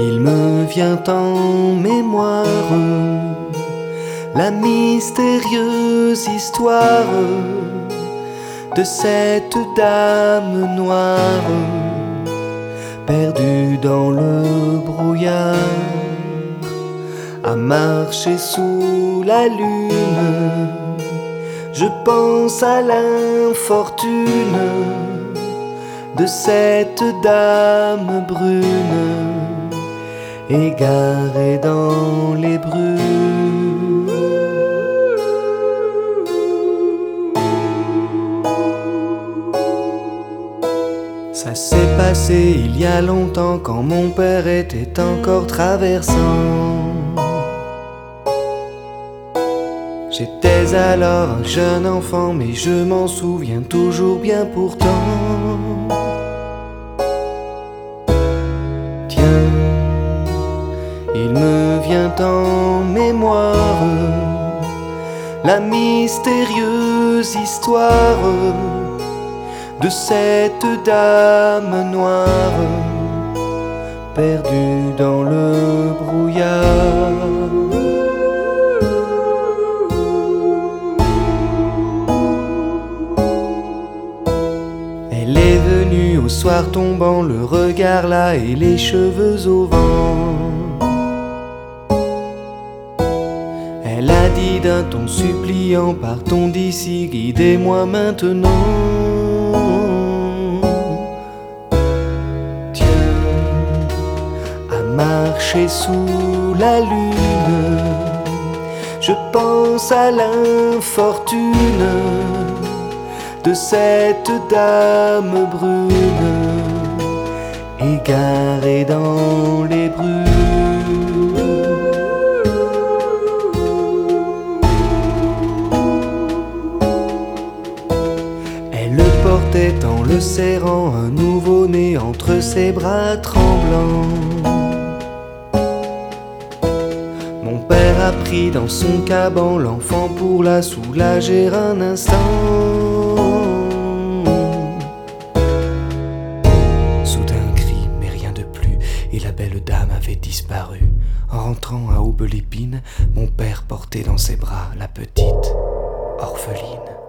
Il me vient en mémoire la mystérieuse histoire de cette dame noire perdue dans le brouillard, à marcher sous la lune. Je pense à l'infortune de cette dame brune, égarée dans les brumes. Ça s'est passé il y a longtemps, quand mon père était encore traversant. J'étais alors un jeune enfant, mais je m'en souviens toujours bien pourtant. Tiens, il me vient en mémoire la mystérieuse histoire de cette dame noire perdue dans le brouillard. Elle est venue au soir tombant, le regard là et les cheveux au vent. Elle a dit d'un ton suppliant: partons d'ici, guidez-moi maintenant. Tiens, à marcher sous la lune, je pense à l'infortune de cette dame brune, égarée dans les brumes. Elle le portait en le serrant, un nouveau-né entre ses bras tremblants. Mon père a pris dans son caban l'enfant pour la soulager un instant. Soudain un cri, mais rien de plus, et la belle dame avait disparu. En rentrant à Aubelépine, mon père portait dans ses bras la petite orpheline.